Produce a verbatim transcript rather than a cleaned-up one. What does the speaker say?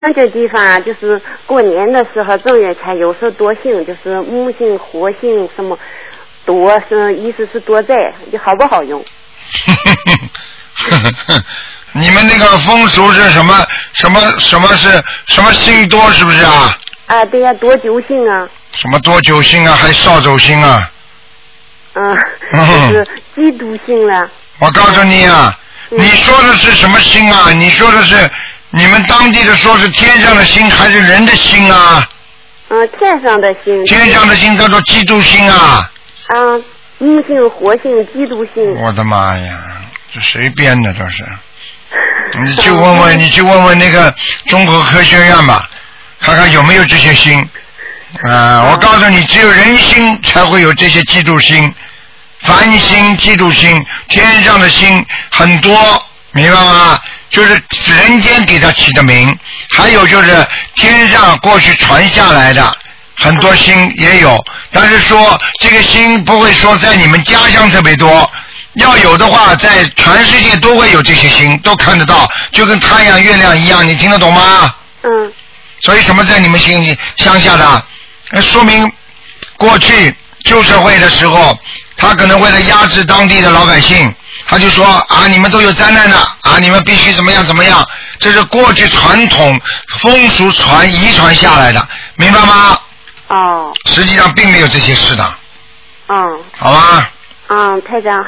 那这地方啊，就是过年的时候正月才有时候多幸，就是木幸、火幸什么多是意思是多灾，就好不好用？ 你们那个风俗是什么什么什么是什么星多是不是啊？ 啊，对呀、啊，多九星啊。 什么多九星啊，还少走星啊？ 嗯，就是嫉妒星了。 我告诉你啊， 嗯、 你说的是什么星啊？你说的是你们当地的说是天上的星还是人的星啊？ 嗯，天上的星。 天上的星叫做嫉妒星啊。 啊，木星、火星、嫉妒星。 我的妈呀，这谁编的都是？你去问问，你去问问那个中国科学院吧，看看有没有这些星。啊、呃，我告诉你，只有人心才会有这些嫉妒心、烦心、嫉妒心。天上的星很多，明白吗？就是人间给他起的名，还有就是天上过去传下来的很多星也有。但是说这个星不会说在你们家乡特别多，要有的话，在全世界都会有这些星，都看得到，就跟太阳、月亮一样，你听得懂吗？ 嗯。 所以什么在你们心里乡下的？说明过去旧社会的时候，他可能为了压制当地的老百姓，他就说啊，你们都有灾难的啊，你们必须怎么样怎么样，这是过去传统风俗传遗传下来的，明白吗？ 哦。 实际上并没有这些事的。 嗯。 好吧。 嗯，台长。